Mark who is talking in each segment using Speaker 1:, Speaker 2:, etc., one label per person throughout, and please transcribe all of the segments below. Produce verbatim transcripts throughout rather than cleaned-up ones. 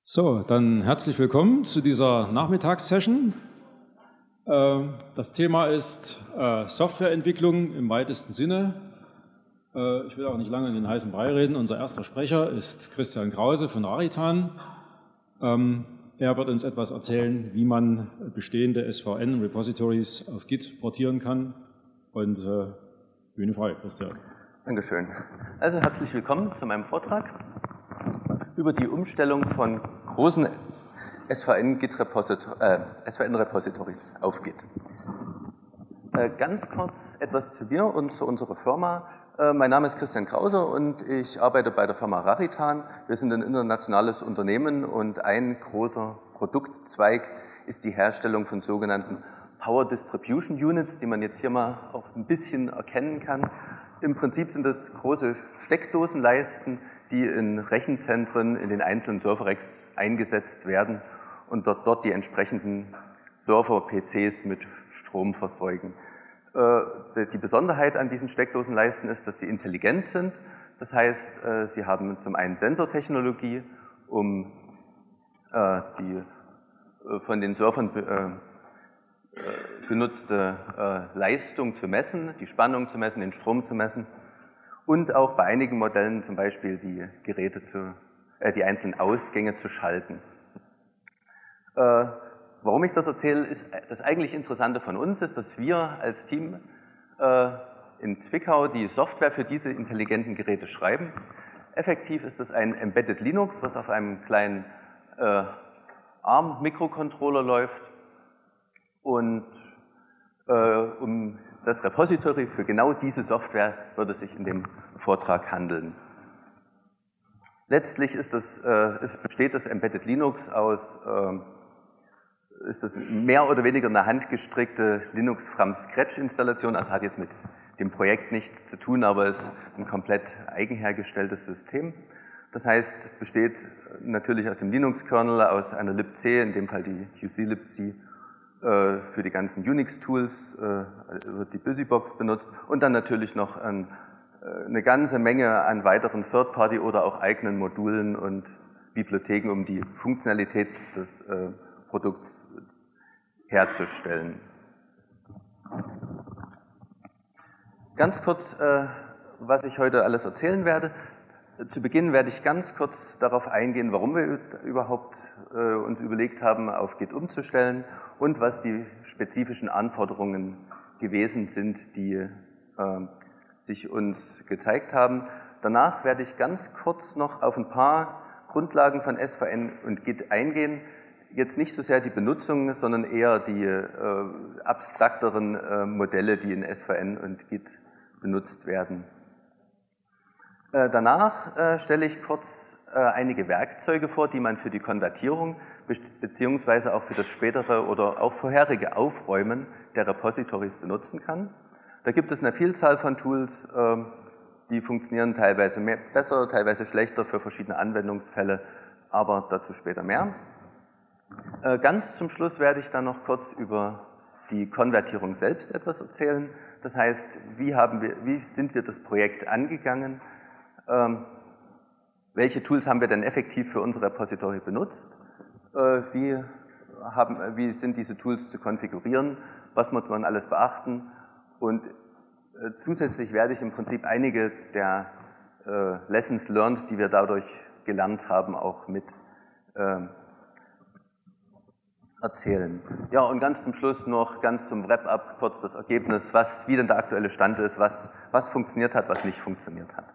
Speaker 1: So, dann herzlich willkommen zu dieser Nachmittagssession. Das Thema ist Softwareentwicklung im weitesten Sinne. Ich will auch nicht lange in den heißen Brei reden. Unser erster Sprecher ist Christian Krause von Raritan. Er wird uns etwas erzählen, wie man bestehende S V N-Repositories auf Git portieren kann. Und äh, Bühne frei, Christian.
Speaker 2: Dankeschön. Also herzlich willkommen zu meinem Vortrag über die Umstellung von großen S V N-Repositories äh, auf Git. Äh, ganz kurz etwas zu mir und zu unserer Firma. Äh, mein Name ist Christian Krause und ich arbeite bei der Firma Raritan. Wir sind ein internationales Unternehmen und ein großer Produktzweig ist die Herstellung von sogenannten Power Distribution Units, die man jetzt hier mal auch ein bisschen erkennen kann. Im Prinzip sind das große Steckdosenleisten, die in Rechenzentren in den einzelnen Server-Racks eingesetzt werden und dort, dort die entsprechenden Server-P Cs mit Strom versorgen. Die Besonderheit an diesen Steckdosenleisten ist, dass sie intelligent sind. Das heißt, sie haben zum einen Sensortechnologie, um die von den Servern benutzte Leistung zu messen, die Spannung zu messen, den Strom zu messen und auch bei einigen Modellen zum Beispiel die Geräte zu, äh, die einzelnen Ausgänge zu schalten. Äh, warum ich das erzähle, ist das eigentlich Interessante von uns ist, dass wir als Team äh, in Zwickau die Software für diese intelligenten Geräte schreiben. Effektiv ist es ein Embedded Linux, was auf einem kleinen äh, ARM-Mikrocontroller läuft. Und äh, um das Repository für genau diese Software wird es sich in dem Vortrag handeln. Letztlich ist das, äh, ist, besteht das Embedded Linux aus, äh, ist das mehr oder weniger eine handgestrickte Linux from Scratch Installation, also hat jetzt mit dem Projekt nichts zu tun, aber ist ein komplett eigenhergestelltes System. Das heißt, besteht natürlich aus dem Linux-Kernel, aus einer libc, in dem Fall die Q C libc, für die ganzen Unix-Tools wird die Busybox benutzt und dann natürlich noch ein, eine ganze Menge an weiteren Third-Party oder auch eigenen Modulen und Bibliotheken, um die Funktionalität des äh, Produkts herzustellen. Ganz kurz, äh, was ich heute alles erzählen werde. Zu Beginn werde ich ganz kurz darauf eingehen, warum wir überhaupt äh, uns überlegt haben, auf Git umzustellen und was die spezifischen Anforderungen gewesen sind, die äh, sich uns gezeigt haben. Danach werde ich ganz kurz noch auf ein paar Grundlagen von S V N und Git eingehen. Jetzt nicht so sehr die Benutzung, sondern eher die äh, abstrakteren äh, Modelle, die in S V N und Git benutzt werden. Danach äh, stelle ich kurz äh, einige Werkzeuge vor, die man für die Konvertierung beziehungsweise auch für das spätere oder auch vorherige Aufräumen der Repositories benutzen kann. Da gibt es eine Vielzahl von Tools, äh, die funktionieren teilweise mehr, besser, teilweise schlechter für verschiedene Anwendungsfälle, aber dazu später mehr. Äh, ganz zum Schluss werde ich dann noch kurz über die Konvertierung selbst etwas erzählen. Das heißt, wie, haben wir, wie sind wir das Projekt angegangen? Ähm, welche Tools haben wir denn effektiv für unser Repository benutzt? Äh, wie, haben, wie sind diese Tools zu konfigurieren? Was muss man alles beachten? Und äh, zusätzlich werde ich im Prinzip einige der äh, Lessons learned, die wir dadurch gelernt haben, auch mit äh, erzählen. Ja, und ganz zum Schluss noch, ganz zum Wrap-up, kurz das Ergebnis, was, wie denn der aktuelle Stand ist, was, was funktioniert hat, was nicht funktioniert hat.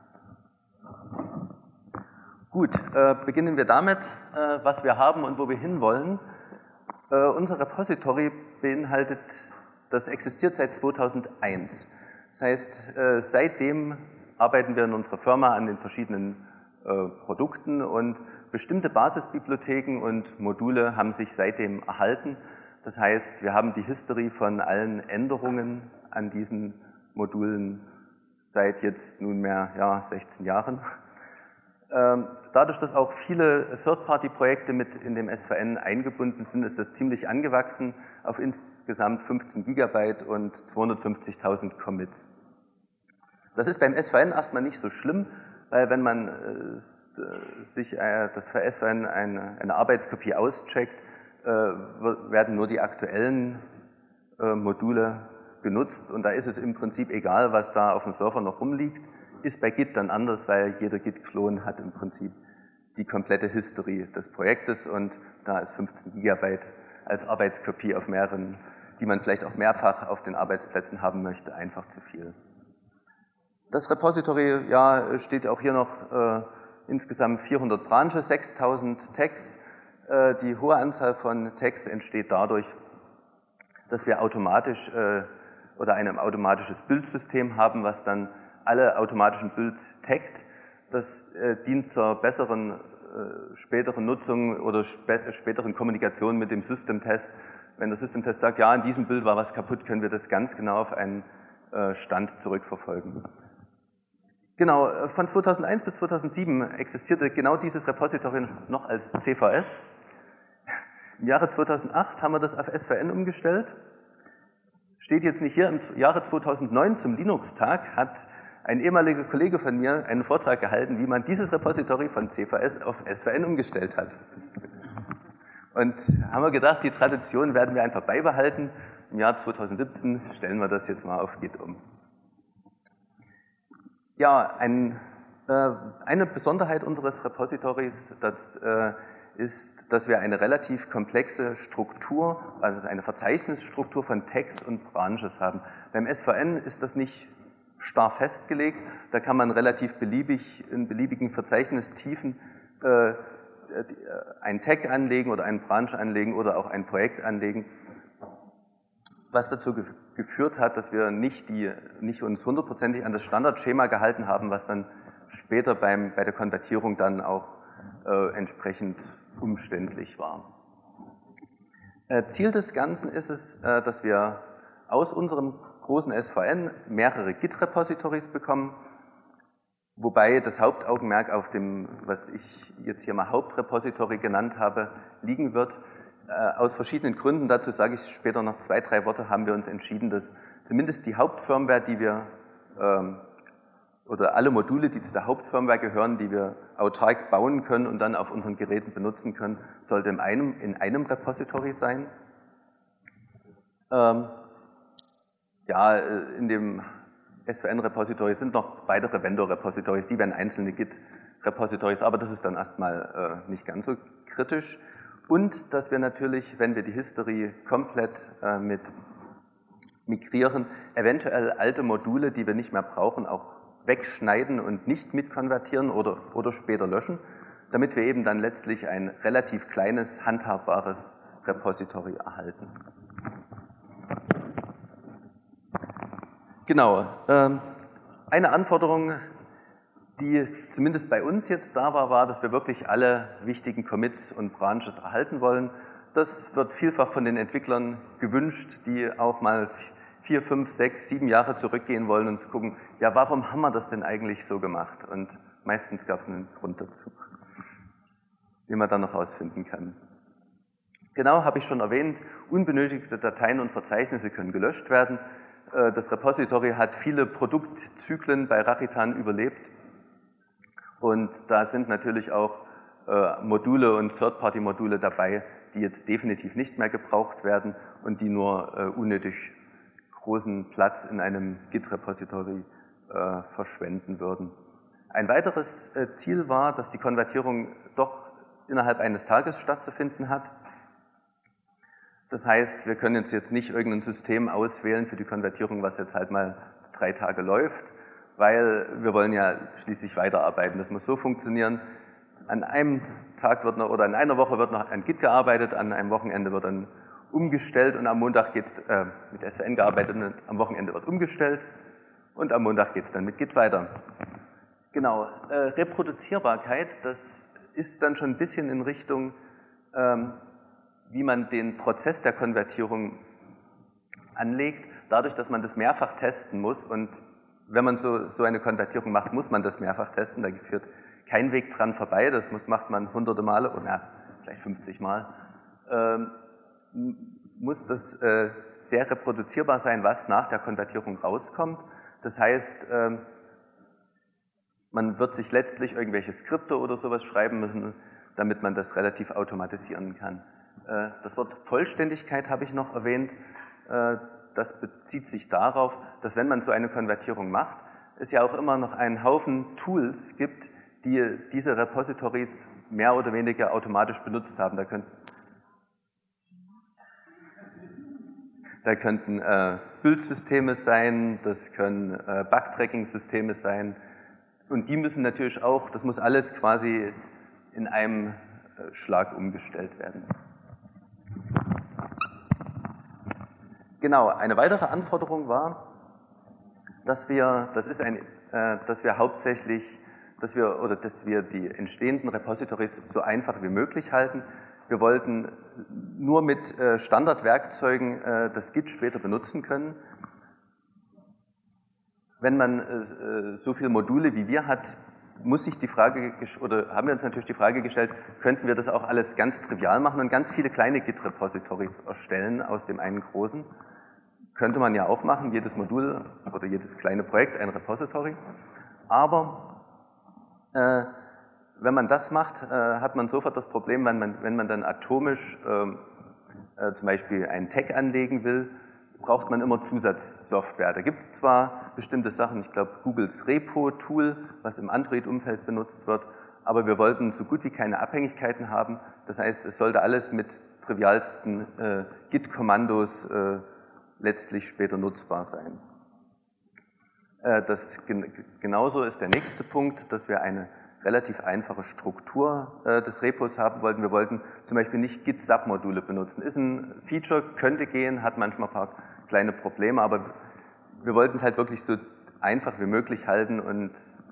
Speaker 2: Gut, äh, beginnen wir damit, äh, was wir haben und wo wir hinwollen. Äh, unser Repository beinhaltet, das existiert seit zweitausendeins. Das heißt, äh, seitdem arbeiten wir in unserer Firma an den verschiedenen äh, Produkten und bestimmte Basisbibliotheken und Module haben sich seitdem erhalten. Das heißt, wir haben die History von allen Änderungen an diesen Modulen seit jetzt nunmehr ja, sechzehn Jahren. Dadurch, dass auch viele Third-Party-Projekte mit in dem S V N eingebunden sind, ist das ziemlich angewachsen auf insgesamt fünfzehn Gigabyte und zweihundertfünfzigtausend Commits. Das ist beim S V N erstmal nicht so schlimm, weil wenn man äh, sich äh, das für S V N eine, eine Arbeitskopie auscheckt, äh, werden nur die aktuellen äh, Module genutzt und da ist es im Prinzip egal, was da auf dem Server noch rumliegt. Ist bei Git dann anders, weil jeder Git-Klon hat im Prinzip die komplette History des Projektes und da ist fünfzehn Gigabyte als Arbeitskopie auf mehreren, die man vielleicht auch mehrfach auf den Arbeitsplätzen haben möchte, einfach zu viel. Das Repository, ja, steht auch hier noch äh, insgesamt vierhundert Branches, sechstausend Tags. Äh, die hohe Anzahl von Tags entsteht dadurch, dass wir automatisch äh, oder ein automatisches Bildsystem haben, was dann alle automatischen Builds taggt. Das äh, dient zur besseren äh, späteren Nutzung oder spä späteren Kommunikation mit dem Systemtest. Wenn der Systemtest sagt, ja, in diesem Bild war was kaputt, können wir das ganz genau auf einen äh, Stand zurückverfolgen. Genau, von zweitausendeins bis zweitausendsieben existierte genau dieses Repository noch als C V S. Im Jahre zweitausendacht haben wir das auf S V N umgestellt. Steht jetzt nicht hier, im Jahre zweitausendneun zum Linux-Tag hat ein ehemaliger Kollege von mir einen Vortrag gehalten, wie man dieses Repository von C V S auf S V N umgestellt hat. Und haben wir gedacht, die Tradition werden wir einfach beibehalten. Im Jahr zweitausendsiebzehn stellen wir das jetzt mal auf Git um. Ja, ein, äh, eine Besonderheit unseres Repositories das, äh, ist, dass wir eine relativ komplexe Struktur, also eine Verzeichnisstruktur von Tags und Branches haben. Beim S V N ist das nicht starr festgelegt, da kann man relativ beliebig in beliebigen Verzeichnistiefen äh, ein Tag anlegen oder einen Branch anlegen oder auch ein Projekt anlegen, was dazu ge geführt hat, dass wir nicht, die, nicht uns hundertprozentig an das Standardschema gehalten haben, was dann später beim, bei der Konvertierung dann auch äh, entsprechend umständlich war. Äh, Ziel des Ganzen ist es, äh, dass wir aus unserem großen S V N mehrere Git-Repositories bekommen, wobei das Hauptaugenmerk auf dem, was ich jetzt hier mal Hauptrepository genannt habe, liegen wird. Äh, aus verschiedenen Gründen, dazu sage ich später noch zwei, drei Worte, haben wir uns entschieden, dass zumindest die Hauptfirmware, die wir, ähm, oder alle Module, die zu der Hauptfirmware gehören, die wir autark bauen können und dann auf unseren Geräten benutzen können, sollte in einem, in einem Repository sein. Ähm, ja, in dem S V N-Repository sind noch weitere Vendor-Repositories, die werden einzelne Git-Repositories, aber das ist dann erstmal äh, nicht ganz so kritisch. Und dass wir natürlich, wenn wir die History komplett äh, mit migrieren, eventuell alte Module, die wir nicht mehr brauchen, auch wegschneiden und nicht mitkonvertieren oder, oder später löschen, damit wir eben dann letztlich ein relativ kleines, handhabbares Repository erhalten. Genau, ähm, eine Anforderung, die zumindest bei uns jetzt da war, war, dass wir wirklich alle wichtigen Commits und Branches erhalten wollen. Das wird vielfach von den Entwicklern gewünscht, die auch mal vier, fünf, sechs, sieben Jahre zurückgehen wollen und zu gucken, ja, warum haben wir das denn eigentlich so gemacht? Und meistens gab es einen Grund dazu, den man dann noch rausfinden kann. Genau, habe ich schon erwähnt, unbenötigte Dateien und Verzeichnisse können gelöscht werden. Das Repository hat viele Produktzyklen bei Rakhitan überlebt. Und da sind natürlich auch äh, Module und Third-Party-Module dabei, die jetzt definitiv nicht mehr gebraucht werden und die nur äh, unnötig großen Platz in einem Git-Repository äh, verschwenden würden. Ein weiteres äh, Ziel war, dass die Konvertierung doch innerhalb eines Tages stattzufinden hat. Das heißt, wir können jetzt, jetzt nicht irgendein System auswählen für die Konvertierung, was jetzt halt mal drei Tage läuft, weil wir wollen ja schließlich weiterarbeiten. Das muss so funktionieren, an einem Tag wird noch, oder in einer Woche wird noch an Git gearbeitet, an einem Wochenende wird dann umgestellt und am Montag geht es äh, mit S V N gearbeitet und am Wochenende wird umgestellt und am Montag geht es dann mit Git weiter. Genau, äh, Reproduzierbarkeit, das ist dann schon ein bisschen in Richtung, ähm, wie man den Prozess der Konvertierung anlegt, dadurch, dass man das mehrfach testen muss und wenn man so, so eine Konvertierung macht, muss man das mehrfach testen, da führt kein Weg dran vorbei, das muss, macht man hunderte Male, oder ja, vielleicht fünfzig Mal, ähm, muss das äh, sehr reproduzierbar sein, was nach der Konvertierung rauskommt. Das heißt, ähm, man wird sich letztlich irgendwelche Skripte oder sowas schreiben müssen, damit man das relativ automatisieren kann. Das Wort Vollständigkeit habe ich noch erwähnt. Das bezieht sich darauf, dass wenn man so eine Konvertierung macht, es ja auch immer noch einen Haufen Tools gibt, die diese Repositories mehr oder weniger automatisch benutzt haben. Da könnten, da könnten äh, Bildsysteme sein, das können äh, Bug-Tracking-Systeme sein. Und die müssen natürlich auch, das muss alles quasi in einem äh, Schlag umgestellt werden. Genau, eine weitere Anforderung war, dass wir, das ist ein, äh, dass wir hauptsächlich, dass wir, oder dass wir die entstehenden Repositories so einfach wie möglich halten. Wir wollten nur mit äh, Standardwerkzeugen äh, das Git später benutzen können. Wenn man äh, so viele Module wie wir hat, muss sich die Frage, oder haben wir uns natürlich die Frage gestellt, könnten wir das auch alles ganz trivial machen und ganz viele kleine Git-Repositories erstellen aus dem einen großen? Könnte man ja auch machen, jedes Modul oder jedes kleine Projekt ein Repository. Aber äh, wenn man das macht, äh, hat man sofort das Problem, wenn man, wenn man dann atomisch äh, äh, zum Beispiel einen Tag anlegen will, braucht man immer Zusatzsoftware. Da gibt es zwar bestimmte Sachen, ich glaube Googles Repo-Tool, was im Android-Umfeld benutzt wird, aber wir wollten so gut wie keine Abhängigkeiten haben. Das heißt, es sollte alles mit trivialsten äh, Git-Kommandos äh, letztlich später nutzbar sein. Äh, das, gen genauso ist der nächste Punkt, dass wir eine relativ einfache Struktur äh, des Repos haben wollten. Wir wollten zum Beispiel nicht Git-Submodule benutzen. Ist ein Feature, könnte gehen, hat manchmal ein paar kleine Probleme, aber wir wollten es halt wirklich so einfach wie möglich halten und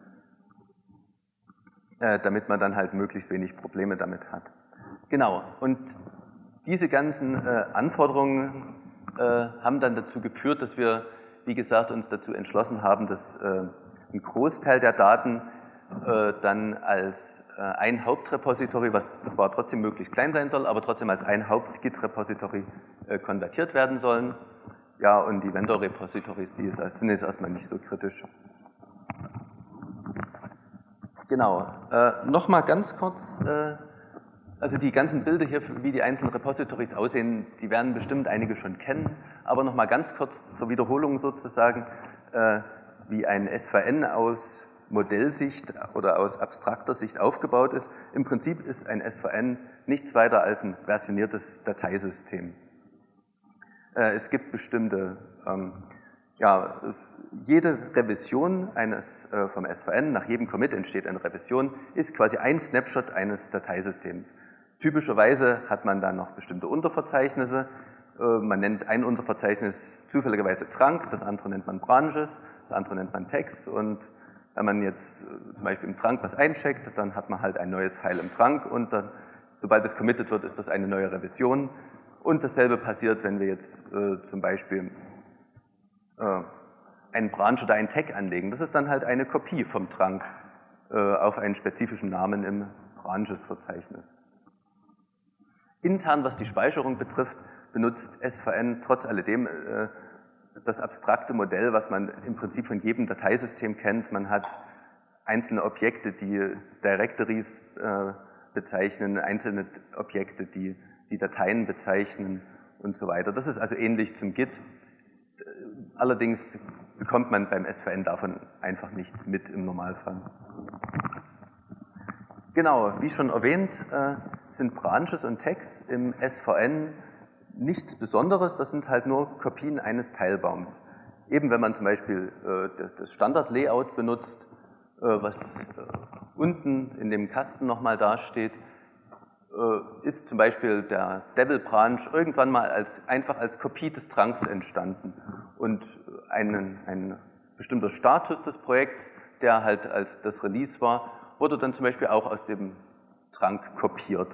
Speaker 2: äh, damit man dann halt möglichst wenig Probleme damit hat. Genau, und diese ganzen äh, Anforderungen äh, haben dann dazu geführt, dass wir, wie gesagt, uns dazu entschlossen haben, dass äh, ein Großteil der Daten äh, dann als äh, ein Hauptrepository, was zwar trotzdem möglichst klein sein soll, aber trotzdem als ein Haupt-Git-Repository äh, konvertiert werden sollen. Ja, und die Vendor-Repositories, die ist, sind jetzt erstmal nicht so kritisch. Genau, äh, nochmal ganz kurz, äh, also die ganzen Bilder hier, wie die einzelnen Repositories aussehen, die werden bestimmt einige schon kennen, aber nochmal ganz kurz zur Wiederholung sozusagen, äh, wie ein S V N aus Modellsicht oder aus abstrakter Sicht aufgebaut ist. Im Prinzip ist ein S V N nichts weiter als ein versioniertes Dateisystem. Äh, es gibt bestimmte, ähm, ja, jede Revision eines äh, vom S V N, nach jedem Commit entsteht eine Revision, ist quasi ein Snapshot eines Dateisystems. Typischerweise hat man dann noch bestimmte Unterverzeichnisse. Äh, man nennt ein Unterverzeichnis zufälligerweise Trunk, das andere nennt man Branches, das andere nennt man Text. Und wenn man jetzt äh, zum Beispiel im Trunk was eincheckt, dann hat man halt ein neues File im Trunk und dann, sobald es committed wird, ist das eine neue Revision. Und dasselbe passiert, wenn wir jetzt äh, zum Beispiel äh, einen Branch oder einen Tag anlegen. Das ist dann halt eine Kopie vom Trunk äh, auf einen spezifischen Namen im Branches-Verzeichnis. Intern, was die Speicherung betrifft, benutzt S V N trotz alledem äh, das abstrakte Modell, was man im Prinzip von jedem Dateisystem kennt. Man hat einzelne Objekte, die Directories äh, bezeichnen, einzelne Objekte, die die Dateien bezeichnen und so weiter. Das ist also ähnlich zum Git. Allerdings bekommt man beim S V N davon einfach nichts mit im Normalfall. Genau, wie schon erwähnt, äh, sind Branches und Tags im S V N nichts Besonderes, das sind halt nur Kopien eines Teilbaums. Eben wenn man zum Beispiel äh, das Standard-Layout benutzt, äh, was äh, unten in dem Kasten nochmal dasteht, äh, ist zum Beispiel der Devil-Branch irgendwann mal als, einfach als Kopie des Trunks entstanden. Und ein, ein bestimmter Status des Projekts, der halt als das Release war, wurde dann zum Beispiel auch aus dem Trunk kopiert.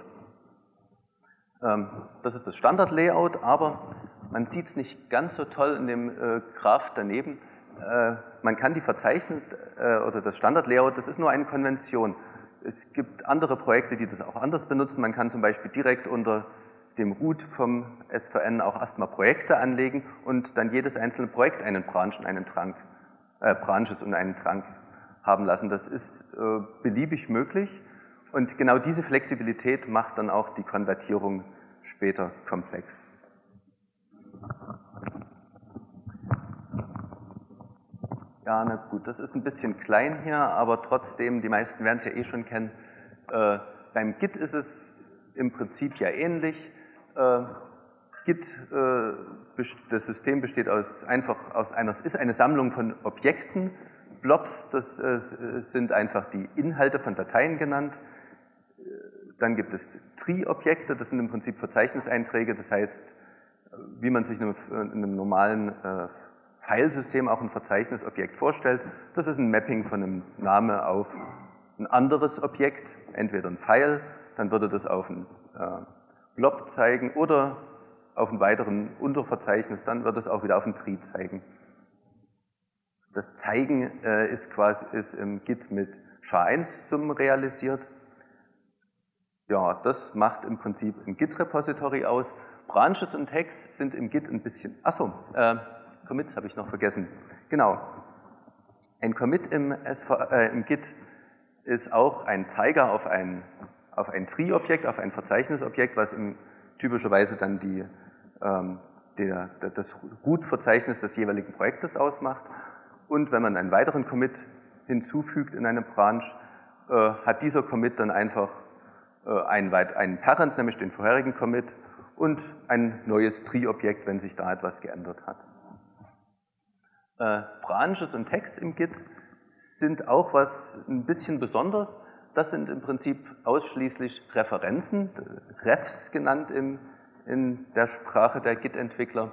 Speaker 2: Ähm, das ist das Standard-Layout, aber man sieht es nicht ganz so toll in dem äh, Graph daneben. Äh, man kann die Verzeichnis äh, oder das Standard-Layout, das ist nur eine Konvention. Es gibt andere Projekte, die das auch anders benutzen. Man kann zum Beispiel direkt unter dem Root vom S V N auch erstmal Projekte anlegen und dann jedes einzelne Projekt einen Branch und einen Trunk, äh, Branches und einen Trunk haben lassen. Das ist äh, beliebig möglich und genau diese Flexibilität macht dann auch die Konvertierung später komplex. Ja, na gut, das ist ein bisschen klein hier, aber trotzdem, die meisten werden es ja eh schon kennen. Äh, beim Git ist es im Prinzip ja ähnlich. Äh, Git, äh, das System besteht aus einfach aus einer, ist eine Sammlung von Objekten. Blobs, das äh, sind einfach die Inhalte von Dateien genannt. Dann gibt es Tree-Objekte, das sind im Prinzip Verzeichniseinträge, das heißt, wie man sich in einem, in einem normalen äh, Filesystem auch ein Verzeichnisobjekt vorstellt. Das ist ein Mapping von einem Namen auf ein anderes Objekt, entweder ein File, dann würde das auf ein äh, Blob zeigen oder auf einen weiteren Unterverzeichnis, dann wird es auch wieder auf ein Tree zeigen. Das Zeigen äh, ist quasi ist im Git mit S H A eins Summen realisiert. Ja, das macht im Prinzip ein Git-Repository aus. Branches und Tags sind im Git ein bisschen, achso, äh, Commits habe ich noch vergessen. Genau. Ein Commit im, S V, äh, im Git ist auch ein Zeiger auf ein, auf ein Tree-Objekt, auf ein Verzeichnisobjekt, was im, typischerweise dann die, ähm, der, das Root-Verzeichnis des jeweiligen Projektes ausmacht. Und wenn man einen weiteren Commit hinzufügt in eine Branch, äh, hat dieser Commit dann einfach äh, einen, einen Parent, nämlich den vorherigen Commit, und ein neues Tree-Objekt, wenn sich da etwas geändert hat. Äh, Branches und Tags im Git sind auch was ein bisschen besonders. Das sind im Prinzip ausschließlich Referenzen, Refs genannt im, in der Sprache der Git-Entwickler.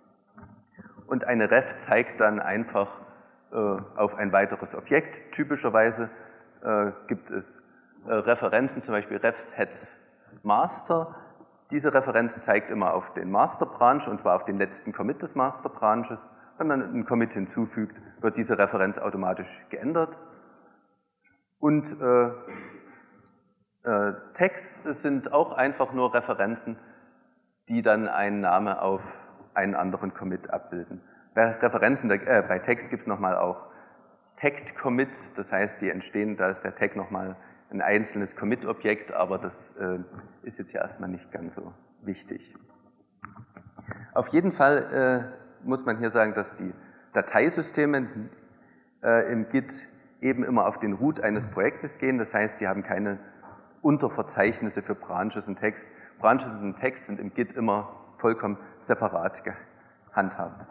Speaker 2: Und eine Ref zeigt dann einfach äh, auf ein weiteres Objekt. Typischerweise äh, gibt es äh, Referenzen, zum Beispiel refs heads master. Diese Referenz zeigt immer auf den Master Branch, und zwar auf den letzten Commit des Master Branches. Wenn man einen Commit hinzufügt, wird diese Referenz automatisch geändert. Und äh, äh, Tags sind auch einfach nur Referenzen, die dann einen Namen auf einen anderen Commit abbilden. Bei Referenzen, äh, bei Tags gibt es nochmal auch Tagged Commits, das heißt, die entstehen, da ist der Tag nochmal ein einzelnes Commit-Objekt, aber das äh, ist jetzt ja erstmal nicht ganz so wichtig. Auf jeden Fall äh, muss man hier sagen, dass die Dateisysteme äh, im Git eben immer auf den Root eines Projektes gehen. Das heißt, sie haben keine Unterverzeichnisse für Branches und Tags. Branches und Tags sind im Git immer vollkommen separat gehandhabt.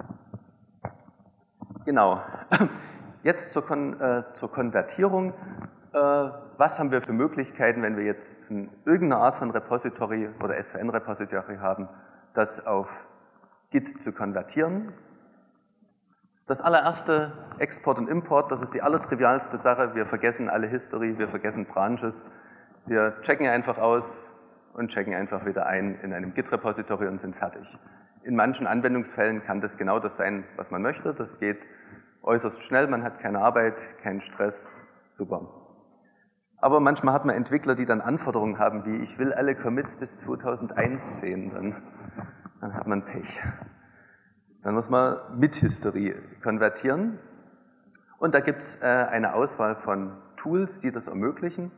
Speaker 2: Genau. Jetzt zur, Kon äh, zur Konvertierung. Äh, was haben wir für Möglichkeiten, wenn wir jetzt in irgendeiner Art von Repository oder S V N-Repository haben, das auf Git zu konvertieren? Das allererste, Export und Import, das ist die allertrivialste Sache. Wir vergessen alle History, wir vergessen Branches. Wir checken einfach aus und checken einfach wieder ein in einem Git-Repository und sind fertig. In manchen Anwendungsfällen kann das genau das sein, was man möchte. Das geht äußerst schnell, man hat keine Arbeit, keinen Stress, super. Aber manchmal hat man Entwickler, die dann Anforderungen haben, wie ich will alle Commits bis zweitausendeins sehen, dann, dann hat man Pech. Dann muss man mit History konvertieren. Und da gibt es äh, eine Auswahl von Tools, die das ermöglichen.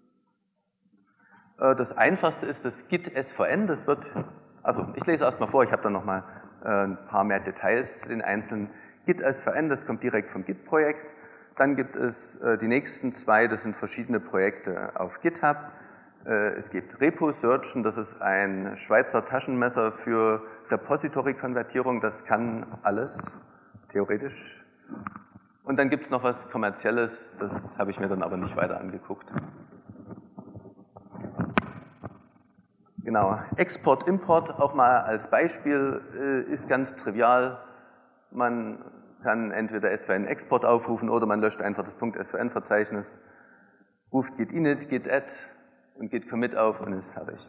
Speaker 2: Äh, das einfachste ist das Git S V N. Das wird, also ich lese erstmal vor, ich habe dann nochmal äh, ein paar mehr Details zu den einzelnen. Git S V N, das kommt direkt vom Git-Projekt. Dann gibt es äh, die nächsten zwei, das sind verschiedene Projekte auf GitHub. Äh, es gibt Repo Searchen, das ist ein Schweizer Taschenmesser für Repository-Konvertierung, das kann alles, theoretisch. Und dann gibt es noch was Kommerzielles, das habe ich mir dann aber nicht weiter angeguckt. Genau, Export, Import auch mal als Beispiel äh, ist ganz trivial. Man kann entweder S V N-Export aufrufen oder man löscht einfach das .svn-Verzeichnis, ruft git init, git add und git commit auf und ist fertig.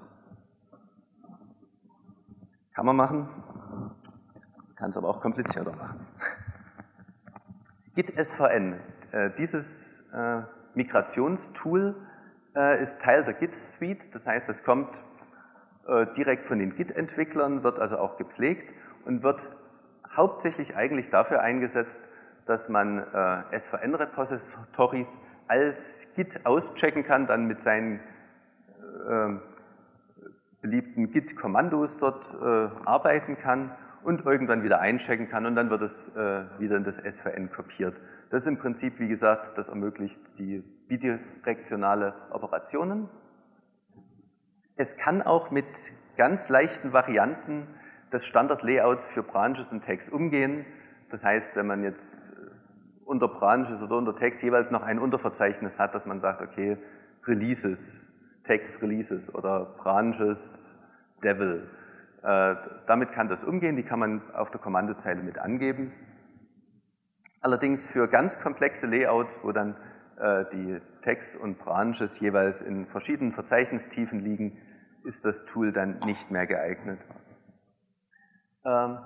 Speaker 2: Kann man machen, kann es aber auch komplizierter machen. Git S V N, äh, dieses äh, Migrationstool äh, ist Teil der Git Suite, das heißt, es kommt äh, direkt von den Git-Entwicklern, wird also auch gepflegt und wird hauptsächlich eigentlich dafür eingesetzt, dass man äh, S V N-Repositories als Git auschecken kann, dann mit seinen äh, beliebten Git-Kommandos dort äh, arbeiten kann und irgendwann wieder einchecken kann und dann wird es äh, wieder in das S V N kopiert. Das ist im Prinzip, wie gesagt, das ermöglicht die bidirektionale Operationen. Es kann auch mit ganz leichten Varianten des Standard-Layouts für Branches und Tags umgehen. Das heißt, wenn man jetzt unter Branches oder unter Tags jeweils noch ein Unterverzeichnis hat, dass man sagt, okay, Releases, Tags Releases oder Branches Devil. Äh, damit kann das umgehen, die kann man auf der Kommandozeile mit angeben. Allerdings für ganz komplexe Layouts, wo dann äh, die Tags und Branches jeweils in verschiedenen Verzeichnistiefen liegen, ist das Tool dann nicht mehr geeignet. Ähm,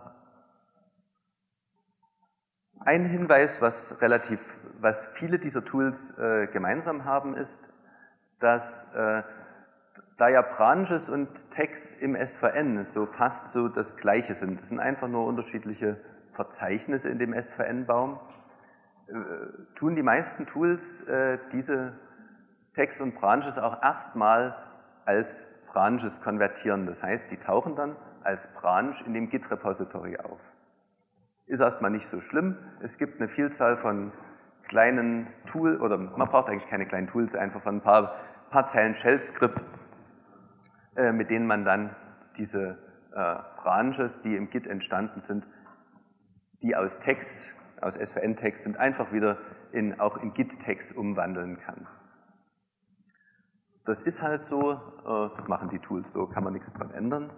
Speaker 2: ein Hinweis, was relativ, was viele dieser Tools äh, gemeinsam haben, ist, dass äh, da ja Branches und Tags im S V N so fast so das Gleiche sind, das sind einfach nur unterschiedliche Verzeichnisse in dem S V N-Baum, äh, tun die meisten Tools äh, diese Tags und Branches auch erstmal als Branches konvertieren. Das heißt, die tauchen dann als Branch in dem Git-Repository auf. Ist erstmal nicht so schlimm. Es gibt eine Vielzahl von kleinen Tools, oder man braucht eigentlich keine kleinen Tools, einfach von ein paar, paar Zeilen Shell-Skript, äh, mit denen man dann diese äh, Branches, die im Git entstanden sind, die aus Tags, aus S V N-Tags sind, einfach wieder in, auch in Git-Tags umwandeln kann. Das ist halt so, äh, das machen die Tools so, kann man nichts dran ändern.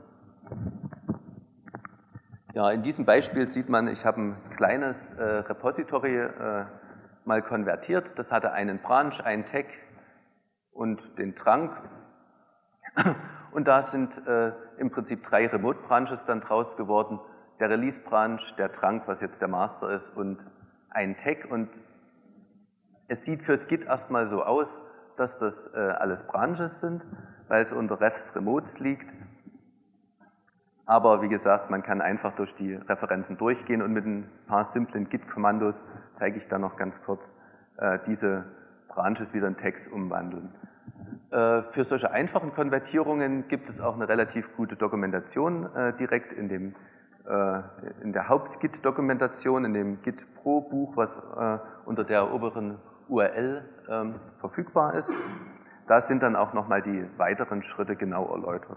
Speaker 2: Ja, in diesem Beispiel sieht man, ich habe ein kleines äh, Repository äh, mal konvertiert. Das hatte einen Branch, einen Tag und den Trunk. Und da sind äh, im Prinzip drei Remote-Branches dann draus geworden. Der Release-Branch, der Trunk, was jetzt der Master ist, und ein Tag. Und es sieht fürs Git erstmal so aus, dass das äh, alles Branches sind, weil es unter Refs Remotes liegt. Aber wie gesagt, man kann einfach durch die Referenzen durchgehen und mit ein paar simplen Git-Kommandos, zeige ich dann noch ganz kurz, äh, diese Branches wieder in Tags umwandeln. Äh, für solche einfachen Konvertierungen gibt es auch eine relativ gute Dokumentation äh, direkt in, dem, äh, in der Haupt-Git-Dokumentation, in dem Git-Pro-Buch, was äh, unter der oberen U R L ähm, verfügbar ist. Da sind dann auch nochmal die weiteren Schritte genau erläutert.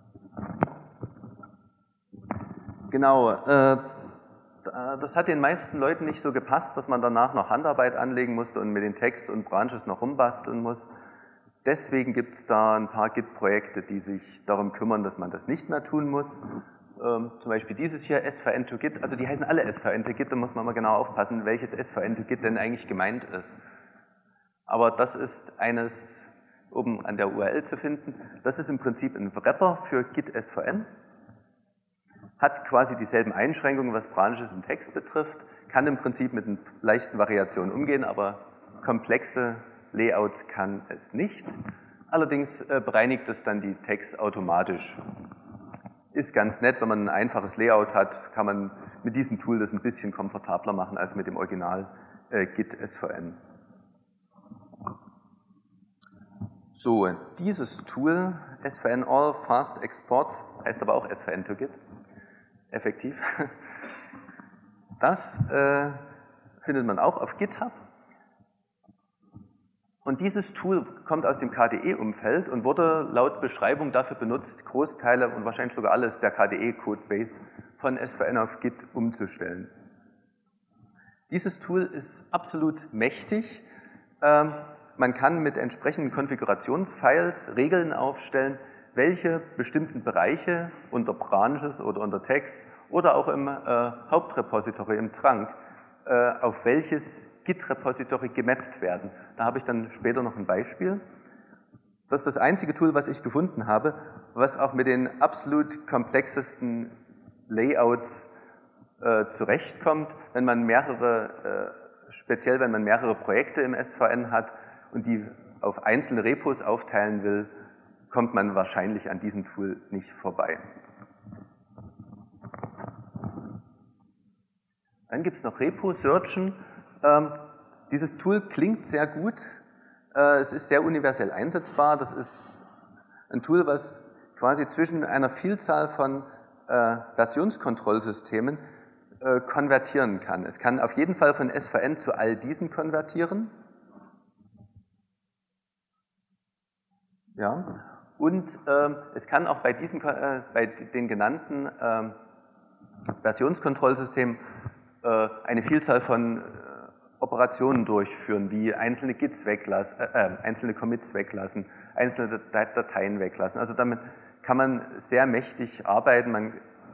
Speaker 2: Genau, äh, das hat den meisten Leuten nicht so gepasst, dass man danach noch Handarbeit anlegen musste und mit den Tags und Branches noch rumbasteln muss. Deswegen gibt es da ein paar Git-Projekte, die sich darum kümmern, dass man das nicht mehr tun muss. Ähm, zum Beispiel dieses hier, S V N to Git, also die heißen alle S V N to Git, da muss man mal genau aufpassen, welches S V N to Git denn eigentlich gemeint ist. Aber das ist eines oben an der U R L zu finden. Das ist im Prinzip ein Wrapper für Git S V N. Hat quasi dieselben Einschränkungen, was Branches und Tags betrifft, kann im Prinzip mit einer leichten Variation umgehen, aber komplexe Layouts kann es nicht. Allerdings äh, bereinigt es dann die Tags automatisch. Ist ganz nett, wenn man ein einfaches Layout hat, kann man mit diesem Tool das ein bisschen komfortabler machen als mit dem Original äh, Git S V N. So, dieses Tool, S V N All Fast Export, heißt aber auch S V N to Git, effektiv. Das äh, findet man auch auf GitHub. Und dieses Tool kommt aus dem K D E-Umfeld und wurde laut Beschreibung dafür benutzt, Großteile und wahrscheinlich sogar alles der K D E-Codebase von S V N auf Git umzustellen. Dieses Tool ist absolut mächtig. Ähm, man kann mit entsprechenden Konfigurationsfiles Regeln aufstellen, welche bestimmten Bereiche unter Branches oder unter Tags oder auch im äh, Hauptrepository, im Trunk, äh, auf welches Git-Repository gemappt werden. Da habe ich dann später noch ein Beispiel. Das ist das einzige Tool, was ich gefunden habe, was auch mit den absolut komplexesten Layouts äh, zurechtkommt, wenn man mehrere, äh, speziell wenn man mehrere Projekte im S V N hat und die auf einzelne Repos aufteilen will, kommt man wahrscheinlich an diesem Tool nicht vorbei. Dann gibt es noch Repo-Searchen. Ähm, dieses Tool klingt sehr gut. Äh, es ist sehr universell einsetzbar. Das ist ein Tool, was quasi zwischen einer Vielzahl von äh, Versionskontrollsystemen äh, konvertieren kann. Es kann auf jeden Fall von S V N zu all diesen konvertieren. Ja. Und ähm, es kann auch bei, diesen, äh, bei den genannten äh, Versionskontrollsystemen äh, eine Vielzahl von äh, Operationen durchführen, wie einzelne Gits weglassen, äh, einzelne Commits weglassen, einzelne Dateien weglassen. Also damit kann man sehr mächtig arbeiten. Man,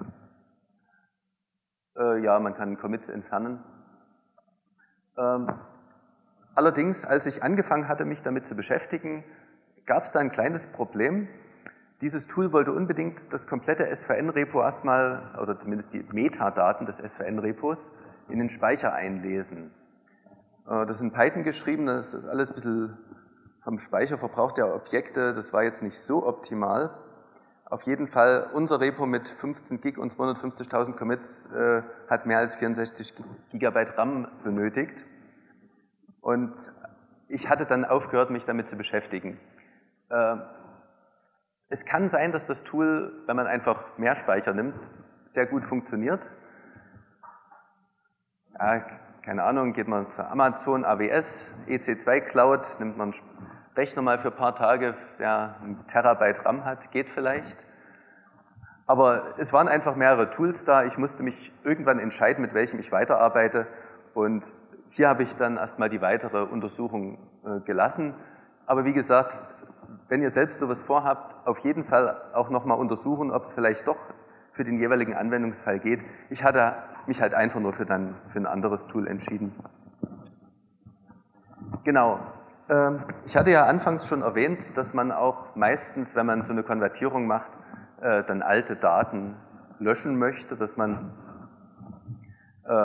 Speaker 2: äh, ja, man kann Commits entfernen. Ähm, allerdings, als ich angefangen hatte, mich damit zu beschäftigen, gab es da ein kleines Problem. Dieses Tool wollte unbedingt das komplette S V N-Repo erstmal, oder zumindest die Metadaten des S V N-Repos, in den Speicher einlesen. Das ist in Python geschrieben, das ist alles ein bisschen vom Speicherverbrauch der Objekte, das war jetzt nicht so optimal. Auf jeden Fall, unser Repo mit fünfzehn Gig und zweihundertfünfzigtausend Commits äh, hat mehr als vierundsechzig Gigabyte RAM benötigt. Und ich hatte dann aufgehört, mich damit zu beschäftigen. Äh, es kann sein, dass das Tool, wenn man einfach mehr Speicher nimmt, sehr gut funktioniert. Ja, keine Ahnung, geht man zu Amazon, A W S, E C zwei Cloud, nimmt man einen Rechner mal für ein paar Tage, der einen Terabyte RAM hat, geht vielleicht. Aber es waren einfach mehrere Tools da, ich musste mich irgendwann entscheiden, mit welchem ich weiterarbeite. Und hier habe ich dann erstmal die weitere Untersuchung äh, gelassen. Aber wie gesagt, wenn ihr selbst sowas vorhabt, auf jeden Fall auch nochmal untersuchen, ob es vielleicht doch für den jeweiligen Anwendungsfall geht. Ich hatte mich halt einfach nur für, dann, für ein anderes Tool entschieden. Genau. Ähm, ich hatte ja anfangs schon erwähnt, dass man auch meistens, wenn man so eine Konvertierung macht, äh, dann alte Daten löschen möchte, dass man, äh,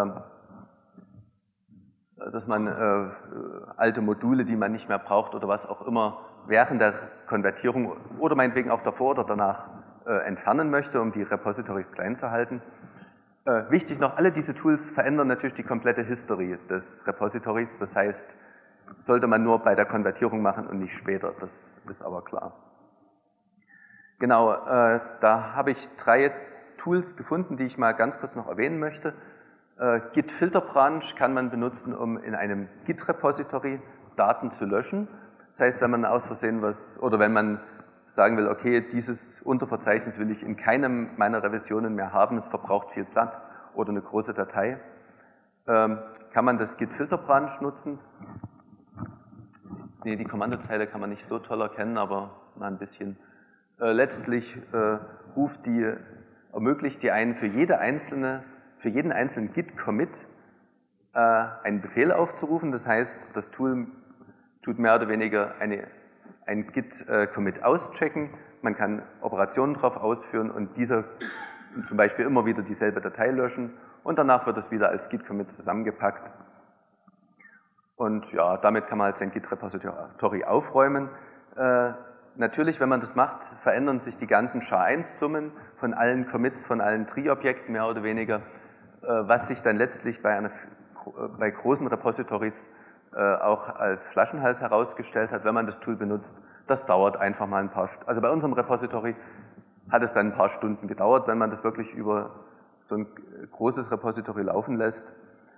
Speaker 2: dass man äh, alte Module, die man nicht mehr braucht oder was auch immer, während der Konvertierung oder meinetwegen auch davor oder danach äh, entfernen möchte, um die Repositories klein zu halten. Äh, wichtig noch, alle diese Tools verändern natürlich die komplette History des Repositories, das heißt, sollte man nur bei der Konvertierung machen und nicht später, das ist aber klar. Genau, äh, da habe ich drei Tools gefunden, die ich mal ganz kurz noch erwähnen möchte. Äh, Git Filter Branch kann man benutzen, um in einem Git-Repository Daten zu löschen. Das heißt, wenn man aus Versehen was, oder wenn man sagen will, okay, dieses Unterverzeichnis will ich in keinem meiner Revisionen mehr haben, es verbraucht viel Platz oder eine große Datei, ähm, kann man das Git Filter Branch nutzen. Nee, die Kommandozeile kann man nicht so toll erkennen, aber mal ein bisschen. Äh, letztlich äh, ruft die, ermöglicht die einen für jede einzelne, für jeden einzelnen Git-Commit äh, einen Befehl aufzurufen. Das heißt, das Tool tut mehr oder weniger eine, ein Git-Commit auschecken. Man kann Operationen drauf ausführen und dieser zum Beispiel immer wieder dieselbe Datei löschen und danach wird es wieder als Git-Commit zusammengepackt. Und ja, damit kann man halt sein Git-Repository aufräumen. Äh, natürlich, wenn man das macht, verändern sich die ganzen S H A eins Summen von allen Commits, von allen Tree-Objekten mehr oder weniger, äh, was sich dann letztlich bei, einer, bei großen Repositories äh, auch als Flaschenhals herausgestellt hat, wenn man das Tool benutzt. Das dauert einfach mal ein paar Stunden. Also bei unserem Repository hat es dann ein paar Stunden gedauert, wenn man das wirklich über so ein großes Repository laufen lässt.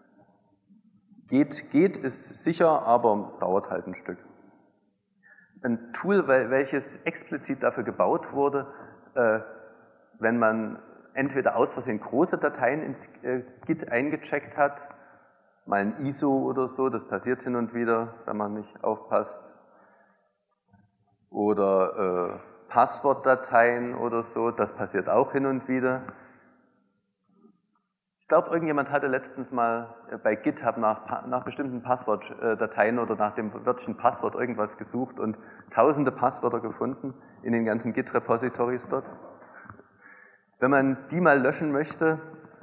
Speaker 2: Geht, geht, ist sicher, aber dauert halt ein Stück. Ein Tool, welches explizit dafür gebaut wurde, äh, wenn man entweder aus Versehen große Dateien ins äh, Git eingecheckt hat, mal ein I S O oder so, das passiert hin und wieder, wenn man nicht aufpasst, oder äh, Passwortdateien oder so, das passiert auch hin und wieder. Ich glaube, irgendjemand hatte letztens mal bei GitHub nach, nach bestimmten Passwortdateien oder nach dem Wörtchen Passwort irgendwas gesucht und tausende Passwörter gefunden in den ganzen Git-Repositories dort. Wenn man die mal löschen möchte,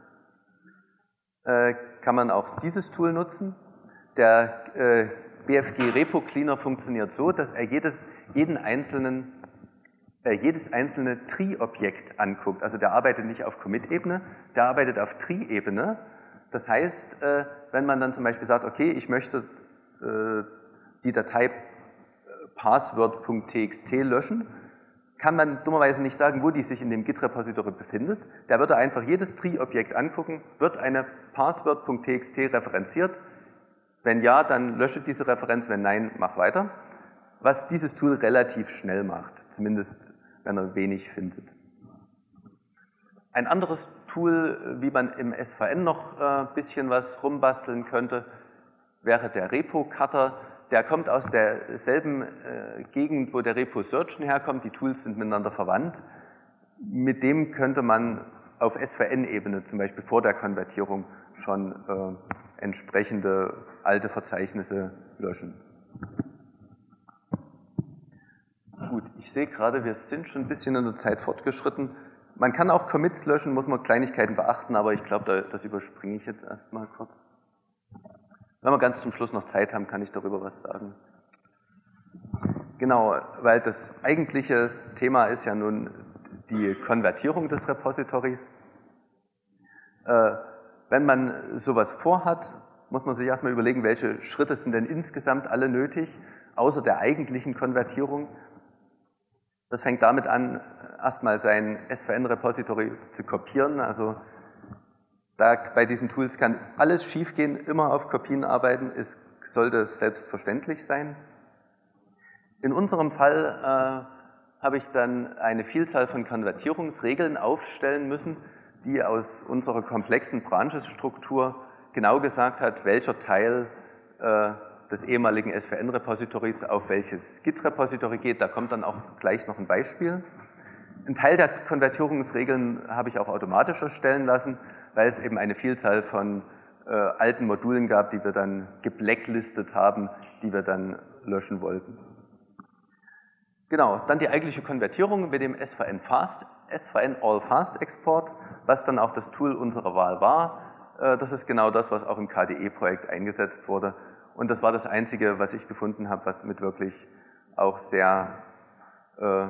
Speaker 2: kann man auch dieses Tool nutzen. Der B F G Repo Cleaner funktioniert so, dass er jedes, jeden einzelnen jedes einzelne Tree-Objekt anguckt. Also der arbeitet nicht auf Commit-Ebene, der arbeitet auf Tree-Ebene. Das heißt, wenn man dann zum Beispiel sagt, okay, ich möchte die Datei password.txt löschen, kann man dummerweise nicht sagen, wo die sich in dem Git-Repository befindet. Der würde einfach jedes Tree-Objekt angucken, wird eine password.txt referenziert. Wenn ja, dann lösche diese Referenz, wenn nein, mach weiter. Was dieses Tool relativ schnell macht, zumindest wenn er wenig findet. Ein anderes Tool, wie man im S V N noch ein bisschen was rumbasteln könnte, wäre der Repo-Cutter. Der kommt aus derselben äh, Gegend, wo der Repo-Searchen herkommt. Die Tools sind miteinander verwandt. Mit dem könnte man auf S V N-Ebene, zum Beispiel vor der Konvertierung, schon äh, entsprechende alte Verzeichnisse löschen. Gut, ich sehe gerade, wir sind schon ein bisschen in der Zeit fortgeschritten. Man kann auch Commits löschen, muss man Kleinigkeiten beachten, aber ich glaube, das überspringe ich jetzt erstmal kurz. Wenn wir ganz zum Schluss noch Zeit haben, kann ich darüber was sagen. Genau, weil das eigentliche Thema ist ja nun die Konvertierung des Repositories. Äh, wenn man sowas vorhat, muss man sich erstmal überlegen, welche Schritte sind denn insgesamt alle nötig, außer der eigentlichen Konvertierung. Das fängt damit an, erstmal sein S V N-Repository zu kopieren. Also da bei diesen Tools kann alles schiefgehen, immer auf Kopien arbeiten, es sollte selbstverständlich sein. In unserem Fall äh, habe ich dann eine Vielzahl von Konvertierungsregeln aufstellen müssen, die aus unserer komplexen Branches-Struktur genau gesagt hat, welcher Teil äh, des ehemaligen S V N-Repositories auf welches Git-Repository geht. Da kommt dann auch gleich noch ein Beispiel. Ein Teil der Konvertierungsregeln habe ich auch automatisch erstellen lassen, weil es eben eine Vielzahl von äh, alten Modulen gab, die wir dann geblacklistet haben, die wir dann löschen wollten. Genau, dann die eigentliche Konvertierung mit dem S V N Fast, S V N All Fast Export, was dann auch das Tool unserer Wahl war. Äh, das ist genau das, was auch im K D E-Projekt eingesetzt wurde. Und das war das Einzige, was ich gefunden habe, was mit wirklich auch sehr äh,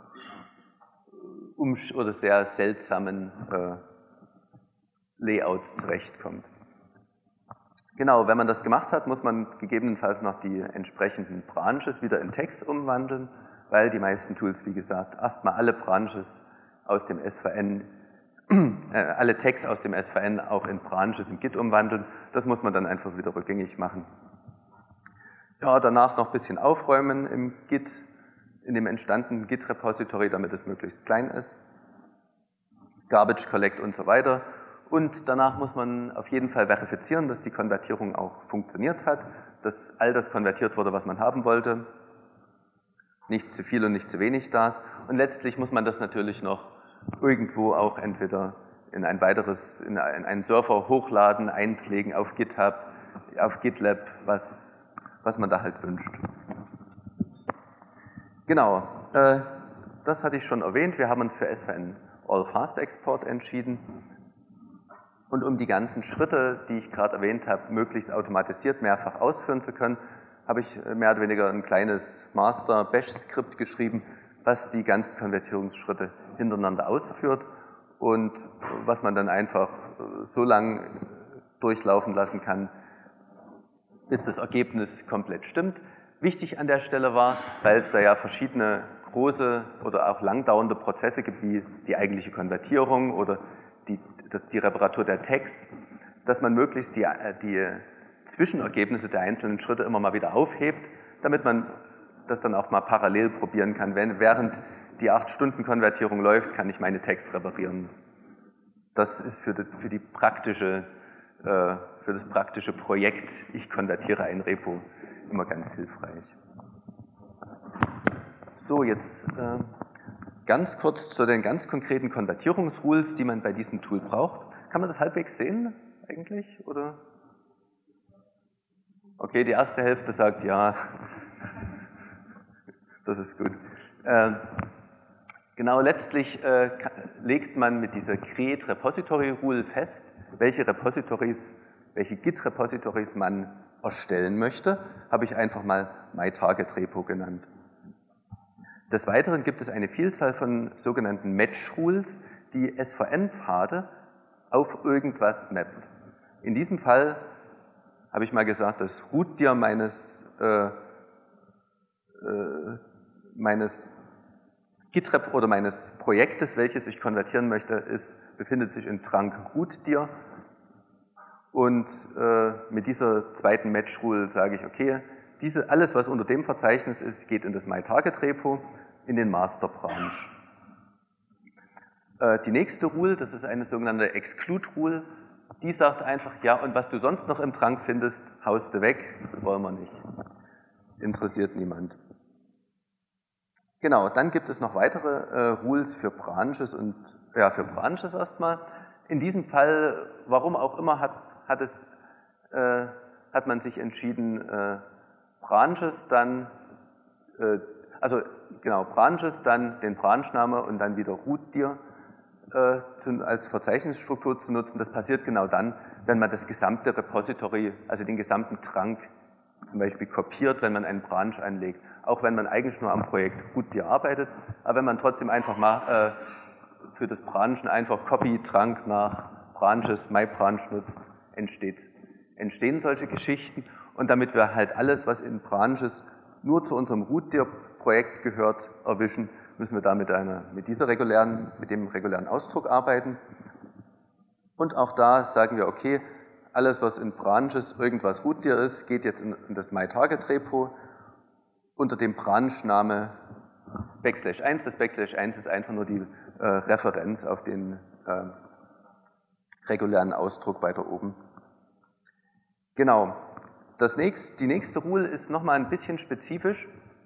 Speaker 2: um, oder sehr seltsamen äh, Layouts zurechtkommt. Genau, wenn man das gemacht hat, muss man gegebenenfalls noch die entsprechenden Branches wieder in Tags umwandeln, weil die meisten Tools, wie gesagt, erstmal alle Branches aus dem S V N, äh, alle Tags aus dem S V N auch in Branches im Git umwandeln. Das muss man dann einfach wieder rückgängig machen. Ja, danach noch ein bisschen aufräumen im Git, in dem entstandenen Git-Repository, damit es möglichst klein ist. Garbage Collect und so weiter. Und danach muss man auf jeden Fall verifizieren, dass die Konvertierung auch funktioniert hat, dass all das konvertiert wurde, was man haben wollte. Nicht zu viel und nicht zu wenig da ist. Und letztlich muss man das natürlich noch irgendwo auch entweder in ein weiteres, in einen Server hochladen, einpflegen auf GitHub, auf GitLab, was, was man da halt wünscht. Genau, äh, das hatte ich schon erwähnt. Wir haben uns für S V N All Fast Export entschieden. Und um die ganzen Schritte, die ich gerade erwähnt habe, möglichst automatisiert mehrfach ausführen zu können, habe ich mehr oder weniger ein kleines Master-Bash-Skript geschrieben, was die ganzen Konvertierungsschritte hintereinander ausführt und was man dann einfach so lange durchlaufen lassen kann, bis das Ergebnis komplett stimmt. Wichtig an der Stelle war, weil es da ja verschiedene große oder auch langdauernde Prozesse gibt, wie die eigentliche Konvertierung oder die, die Reparatur der Tags, dass man möglichst die, die Zwischenergebnisse der einzelnen Schritte immer mal wieder aufhebt, damit man das dann auch mal parallel probieren kann. Wenn, während die acht Stunden Konvertierung läuft, kann ich meine Tags reparieren. Das ist für die, für die praktische, äh, für das praktische Projekt, ich konvertiere ein Repo, immer ganz hilfreich. So, jetzt äh, ganz kurz zu den ganz konkreten Konvertierungsrules, die man bei diesem Tool braucht. Kann man das halbwegs sehen eigentlich, oder? Okay, die erste Hälfte sagt ja, das ist gut. Äh, genau, letztlich äh, legt man mit dieser Create Repository Rule fest, welche Repositories, welche Git-Repositories man erstellen möchte. Habe ich einfach mal MyTargetRepo genannt. Des Weiteren gibt es eine Vielzahl von sogenannten Match-Rules, die S V N-Pfade auf irgendwas mappt. in diesem Fall habe ich mal gesagt, das Root-Dir meines, äh, äh, meines Git-Rep oder meines Projektes, welches ich konvertieren möchte, ist, befindet sich in Trunk Root-Dir. Und äh, mit dieser zweiten Match-Rule sage ich, okay, diese, alles, was unter dem Verzeichnis ist, geht in das MyTarget-Repo, in den Master-Branch. Äh, die nächste Rule, das ist eine sogenannte Exclude-Rule, die sagt einfach, ja, und was du sonst noch im Trunk findest, haust du weg, wollen wir nicht. Interessiert niemand. Genau, dann gibt es noch weitere äh, Rules für Branches und, ja, für Branches erstmal. In diesem Fall, warum auch immer, hat, hat es, äh, hat man sich entschieden, äh, Branches dann, äh, also genau, Branches, dann den Branchname und dann wieder Root-Dir äh, zu, als Verzeichnisstruktur zu nutzen. Das passiert genau dann, wenn man das gesamte Repository, also den gesamten Trunk zum Beispiel kopiert, wenn man einen Branch anlegt. Auch wenn man eigentlich nur am Projekt Root-Dir arbeitet, aber wenn man trotzdem einfach mal äh, für das Branchen einfach Copy Trunk nach Branches, MyBranch nutzt, entsteht, entstehen solche Geschichten. Und damit wir halt alles, was in Branches nur zu unserem Root-Dir-Projekt gehört, erwischen, müssen wir da mit, einer, mit, dieser regulären, mit dem regulären Ausdruck arbeiten. Und auch da sagen wir, okay, alles, was in Branches irgendwas Root-Dir ist, geht jetzt in, in das MyTarget-Repo unter dem Branchname Backslash eins. Das Backslash eins ist einfach nur die äh, Referenz auf den äh, regulären Ausdruck weiter oben. Genau. Das nächste, die nächste Rule ist nochmal ein bisschen spezifisch.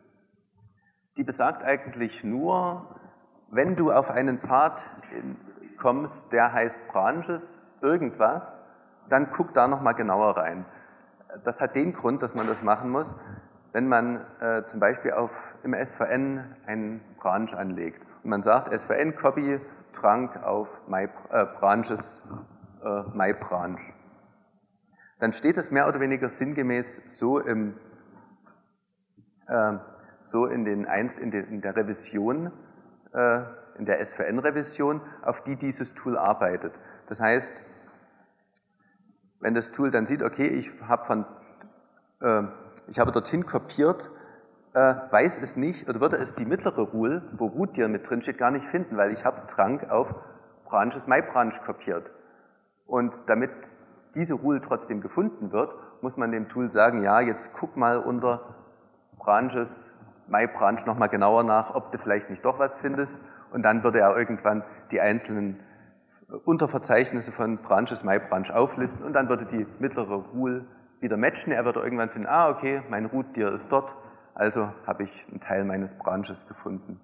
Speaker 2: Die besagt eigentlich nur, wenn du auf einen Pfad kommst, der heißt Branches, irgendwas, dann guck da nochmal genauer rein. Das hat den Grund, dass man das machen muss, wenn man äh, zum Beispiel auf, im S V N einen Branch anlegt und man sagt S V N Copy Trunk auf my, äh, Branches äh, MyBranch. Dann steht es mehr oder weniger sinngemäß so, im, äh, so in, den eins, in, den, in der Revision, äh, in der S V N-Revision, auf die dieses Tool arbeitet. Das heißt, wenn das Tool dann sieht, okay, ich habe von, äh, ich habe dorthin kopiert, äh, weiß es nicht, oder würde es die mittlere Rule, wo Root-Dir mit drin steht, gar nicht finden, weil ich habe Trunk auf Branches MyBranch kopiert. Und damit diese Rule trotzdem gefunden wird, muss man dem Tool sagen, ja, jetzt guck mal unter Branches, MyBranch nochmal genauer nach, ob du vielleicht nicht doch was findest. Und dann würde er irgendwann die einzelnen Unterverzeichnisse von Branches, MyBranch auflisten und dann würde die mittlere Rule wieder matchen. Er würde irgendwann finden, ah, okay, mein Root-Dir ist dort, also habe ich einen Teil meines Branches gefunden.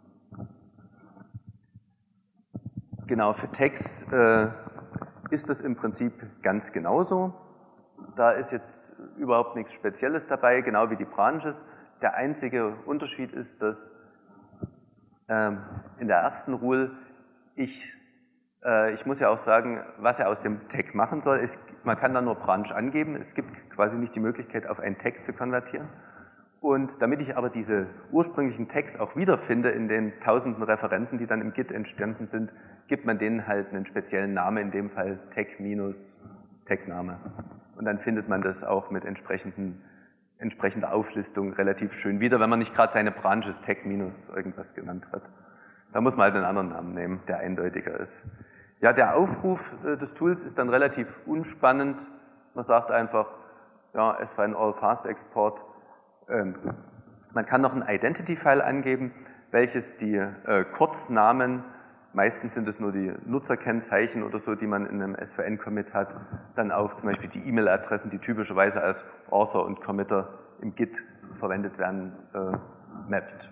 Speaker 2: Genau, für Tags äh, ist das im Prinzip ganz genauso. Da ist jetzt überhaupt nichts Spezielles dabei, genau wie die Branches. Der einzige Unterschied ist, dass ähm, in der ersten Rule ich, äh, ich muss ja auch sagen, was er aus dem Tag machen soll. Ist, man kann da nur Branch angeben, es gibt quasi nicht die Möglichkeit, auf einen Tag zu konvertieren. Und damit ich aber diese ursprünglichen Tags auch wiederfinde in den tausenden Referenzen, die dann im Git entstanden sind, gibt man denen halt einen speziellen Namen, in dem Fall Tag-Tag-Name. Und dann findet man das auch mit entsprechenden, entsprechender Auflistung relativ schön wieder, wenn man nicht gerade seine Branches Tag- irgendwas genannt hat. Da muss man halt einen anderen Namen nehmen, der eindeutiger ist. Ja, der Aufruf des Tools ist dann relativ unspannend. Man sagt einfach, ja, S V N All Fast Export. Ähm, man kann noch ein Identity-File angeben, welches die äh, Kurznamen, meistens sind es nur die Nutzerkennzeichen oder so, die man in einem S V N-Commit hat, dann auf zum Beispiel die E-Mail-Adressen, die typischerweise als Author und Committer im Git verwendet werden, äh, mappt.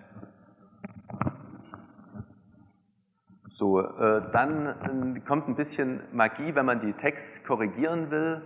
Speaker 2: So, äh, dann äh, kommt ein bisschen Magie, wenn man die Tags korrigieren will.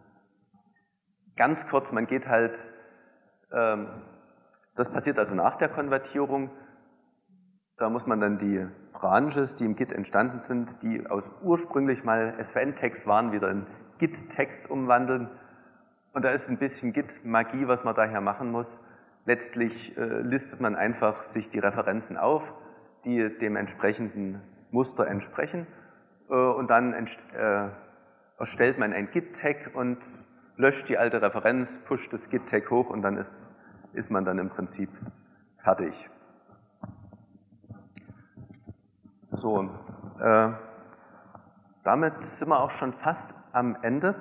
Speaker 2: Ganz kurz, man geht halt, ähm, das passiert also nach der Konvertierung, da muss man dann die Branches, die im Git entstanden sind, die aus ursprünglich mal S V N-Tags waren, wieder in Git-Tags umwandeln. Und da ist ein bisschen Git-Magie, was man daher machen muss. Letztlich äh, listet man einfach sich die Referenzen auf, die dem entsprechenden Muster entsprechen. Äh, und dann äh, erstellt man ein Git-Tag und löscht die alte Referenz, pusht das Git-Tag hoch und dann ist, ist man dann im Prinzip fertig. So, äh, damit sind wir auch schon fast am Ende.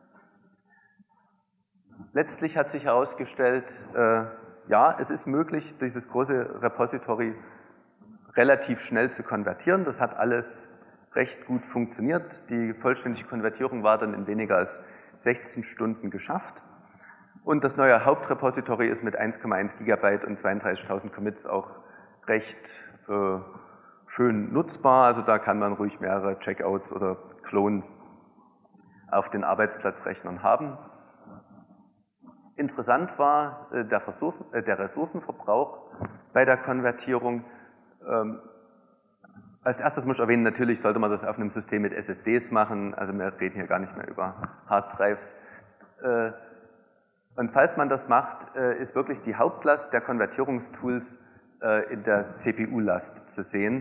Speaker 2: Letztlich hat sich herausgestellt, äh, ja, es ist möglich, dieses große Repository relativ schnell zu konvertieren. Das hat alles recht gut funktioniert. Die vollständige Konvertierung war dann in weniger als sechzehn Stunden geschafft. Und das neue Hauptrepository ist mit eins Komma eins Gigabyte und zweiunddreißigtausend Commits auch recht äh, schön nutzbar. Also da kann man ruhig mehrere Checkouts oder Clones auf den Arbeitsplatzrechnern haben. Interessant war äh, der, Ressourcen, äh, der Ressourcenverbrauch bei der Konvertierung. Ähm, als erstes muss ich erwähnen, natürlich sollte man das auf einem System mit S S Ds machen, also wir reden hier gar nicht mehr über Harddrives. Äh, und falls man das macht, äh, ist wirklich die Hauptlast der Konvertierungstools äh, in der C P U-Last zu sehen.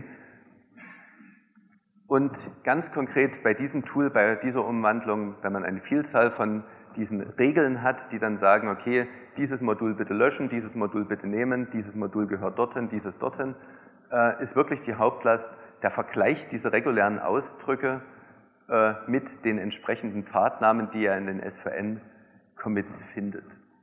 Speaker 2: Und ganz konkret bei diesem Tool, bei dieser Umwandlung, wenn man eine Vielzahl von diesen Regeln hat, die dann sagen, okay, dieses Modul bitte löschen, dieses Modul bitte nehmen, dieses Modul gehört dorthin, dieses dorthin, äh, ist wirklich die Hauptlast der Vergleich dieser regulären Ausdrücke äh, mit den entsprechenden Pfadnamen, die er in den S V N-Commits findet.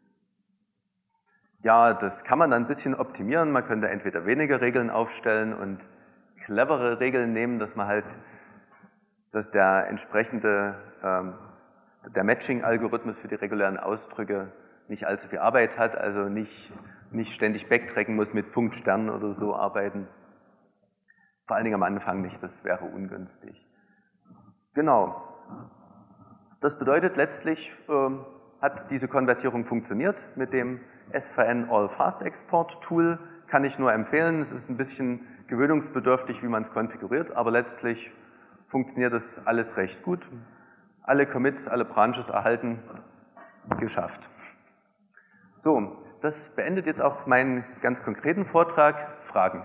Speaker 2: Ja, das kann man dann ein bisschen optimieren. Man könnte entweder weniger Regeln aufstellen und clevere Regeln nehmen, dass man halt, dass der entsprechende ähm, der Matching-Algorithmus für die regulären Ausdrücke nicht allzu viel Arbeit hat, also nicht, nicht ständig backtracken muss, mit Punkt, Stern oder so arbeiten. Vor allen Dingen am Anfang nicht, das wäre ungünstig. Genau. Das bedeutet letztlich, ähm, hat diese Konvertierung funktioniert mit dem S V N All Fast Export Tool. Kann ich nur empfehlen. Es ist ein bisschen gewöhnungsbedürftig, wie man es konfiguriert, aber letztlich funktioniert das alles recht gut. Alle Commits, alle Branches erhalten, geschafft. So, das beendet jetzt auch meinen ganz konkreten Vortrag. Fragen?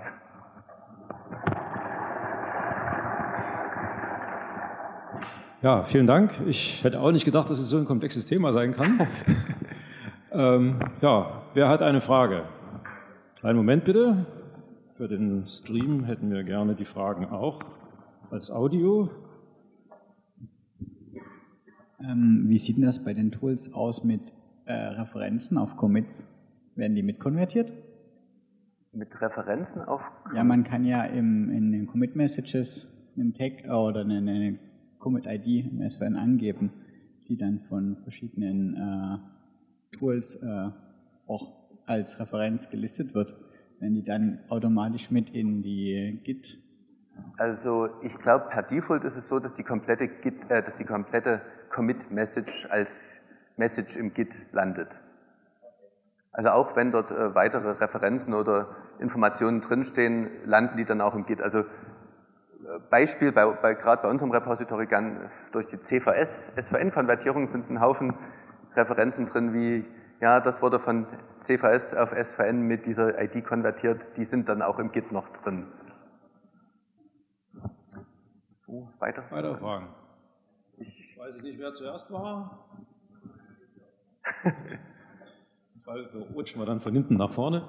Speaker 1: Ja, vielen Dank. Ich hätte auch nicht gedacht, dass es so ein komplexes Thema sein kann. ähm, ja, wer hat eine Frage? Einen Moment bitte. Für den Stream hätten wir gerne die Fragen auch als Audio.
Speaker 3: Ähm, wie sieht denn das bei den Tools aus mit äh, Referenzen auf Commits? Werden die mitkonvertiert?
Speaker 2: Mit Referenzen auf Commits?
Speaker 3: Ja, man kann ja im, in den Commit-Messages einen Tag oder eine, eine Commit-I D im S V N angeben, die dann von verschiedenen äh, Tools äh, auch als Referenz gelistet wird, wenn die dann automatisch mit in die Git.
Speaker 2: Also ich glaube, per Default ist es so, dass die komplette Git, äh, dass die komplette Commit-Message als Message im Git landet. Also auch wenn dort äh, weitere Referenzen oder Informationen drinstehen, landen die dann auch im Git. Also äh, Beispiel, bei, bei, gerade bei unserem Repository durch die C V S, S V N-Konvertierung sind ein Haufen Referenzen drin, wie, ja, das wurde von C V S auf S V N mit dieser I D konvertiert, die sind dann auch im Git noch drin. So, weiter.
Speaker 1: Weitere Fragen?
Speaker 2: Ich
Speaker 1: weiß ich nicht, wer zuerst war. Wir rutschen wir dann von hinten nach vorne.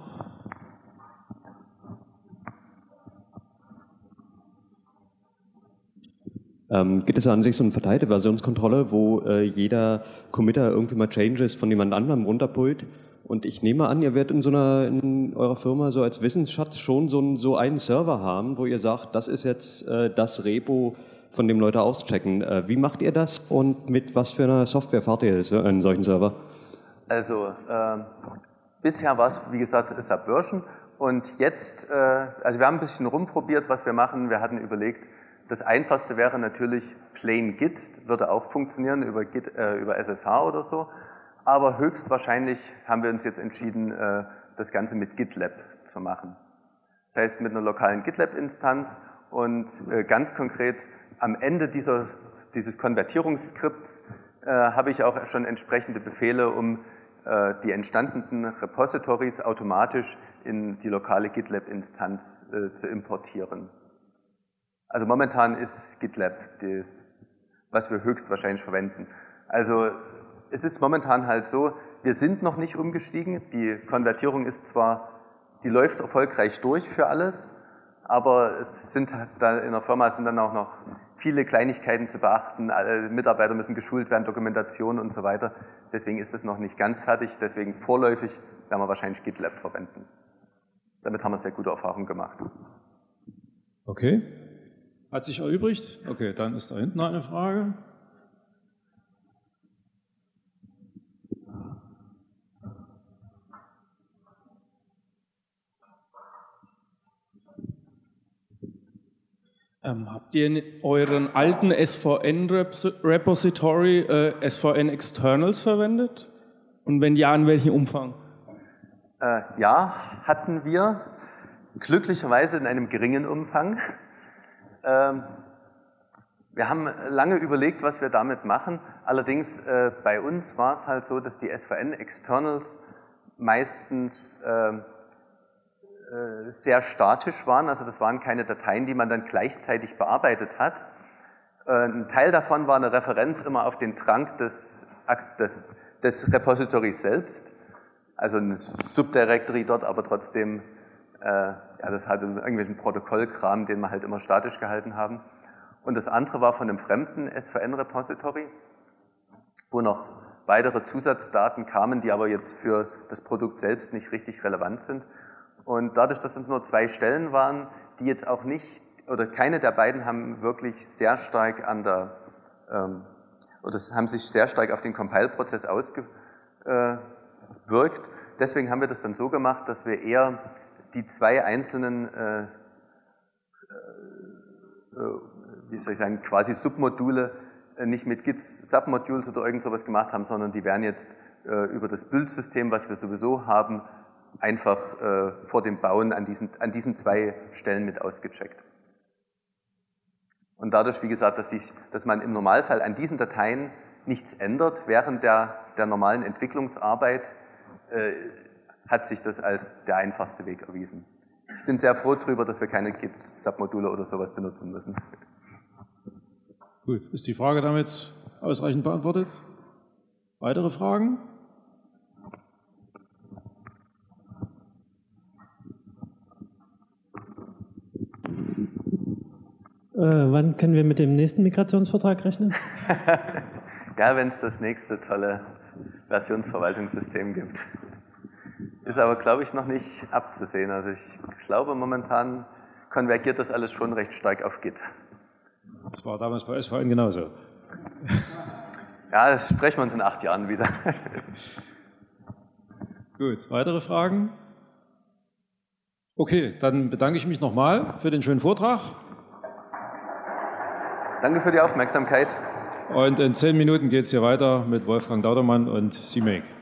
Speaker 4: Ähm, gibt es an sich so eine verteilte Versionskontrolle, wo äh, jeder Committer irgendwie mal Changes von jemand anderem runterpullt? Und ich nehme an, ihr werdet in so einer, in eurer Firma so als Wissensschatz schon so, ein, so einen Server haben, wo ihr sagt, das ist jetzt äh, das Repo, von dem Leute auschecken. Äh, wie macht ihr das und mit was für einer Software fahrt ihr das, einen solchen Server?
Speaker 2: Also äh, bisher war es, wie gesagt, Subversion und jetzt, äh, also wir haben ein bisschen rumprobiert, was wir machen. Wir hatten überlegt, das Einfachste wäre natürlich Plain Git, würde auch funktionieren über, Git, äh, über S S H oder so, aber höchstwahrscheinlich haben wir uns jetzt entschieden, äh, das Ganze mit GitLab zu machen. Das heißt mit einer lokalen GitLab-Instanz und äh, ganz konkret am Ende dieser, dieses Konvertierungsskripts äh, habe ich auch schon entsprechende Befehle, um äh, die entstandenen Repositories automatisch in die lokale GitLab-Instanz äh, zu importieren. Also momentan ist GitLab das was wir höchstwahrscheinlich verwenden. Also es ist momentan halt so, wir sind noch nicht umgestiegen. Die Konvertierung ist zwar, die läuft erfolgreich durch für alles, aber es sind da in der Firma sind dann auch noch viele Kleinigkeiten zu beachten. Alle Mitarbeiter müssen geschult werden, Dokumentation und so weiter. Deswegen ist es noch nicht ganz fertig. Deswegen vorläufig werden wir wahrscheinlich GitLab verwenden. Damit haben wir sehr gute Erfahrungen gemacht.
Speaker 1: Okay. Hat sich erübrigt? Okay, dann ist da hinten noch eine Frage.
Speaker 5: Ähm, habt ihr in euren alten S V N-Repository äh, S V N-Externals verwendet? Und wenn ja, in welchem Umfang?
Speaker 2: Äh, ja, hatten wir. Glücklicherweise in einem geringen Umfang. Ähm, wir haben lange überlegt, was wir damit machen. Allerdings äh, bei uns war es halt so, dass die S V N-Externals meistens äh, sehr statisch waren, also das waren keine Dateien, die man dann gleichzeitig bearbeitet hat. Ein Teil davon war eine Referenz immer auf den Trunk des, des, des Repositories selbst, also ein Subdirectory dort, aber trotzdem, äh, ja, das hatte irgendwelchen Protokollkram, den wir halt immer statisch gehalten haben. Und das andere war von einem fremden S V N-Repository, wo noch weitere Zusatzdaten kamen, die aber jetzt für das Produkt selbst nicht richtig relevant sind. Und dadurch, dass es nur zwei Stellen waren, die jetzt auch nicht, oder keine der beiden haben wirklich sehr stark an der, ähm, oder haben sich sehr stark auf den Compile-Prozess ausgewirkt. Deswegen haben wir das dann so gemacht, dass wir eher die zwei einzelnen, äh, äh, wie soll ich sagen, quasi Submodule äh, nicht mit Git Submodules oder irgend sowas gemacht haben, sondern die werden jetzt äh, über das Build-System, was wir sowieso haben, einfach äh, vor dem Bauen an diesen, an diesen zwei Stellen mit ausgecheckt. Und dadurch, wie gesagt, dass, sich, dass man im Normalfall an diesen Dateien nichts ändert während der, der normalen Entwicklungsarbeit, äh, hat sich das als der einfachste Weg erwiesen. Ich bin sehr froh darüber, dass wir keine Git-Submodule oder sowas benutzen müssen.
Speaker 1: Gut, ist die Frage damit ausreichend beantwortet? Weitere Fragen?
Speaker 6: Äh, wann können wir mit dem nächsten Migrationsvertrag rechnen?
Speaker 2: Ja, wenn es das nächste tolle Versionsverwaltungssystem gibt. Ist aber, glaube ich, noch nicht abzusehen. Also ich glaube, momentan konvergiert das alles schon recht stark auf Git.
Speaker 1: Das war damals bei S V N genauso.
Speaker 2: Ja, das sprechen wir uns in acht Jahren wieder.
Speaker 1: Gut, weitere Fragen? Okay, dann bedanke ich mich nochmal für den schönen Vortrag.
Speaker 2: Danke für die Aufmerksamkeit.
Speaker 1: Und in zehn Minuten geht es hier weiter mit Wolfgang Daudermann und C-Make.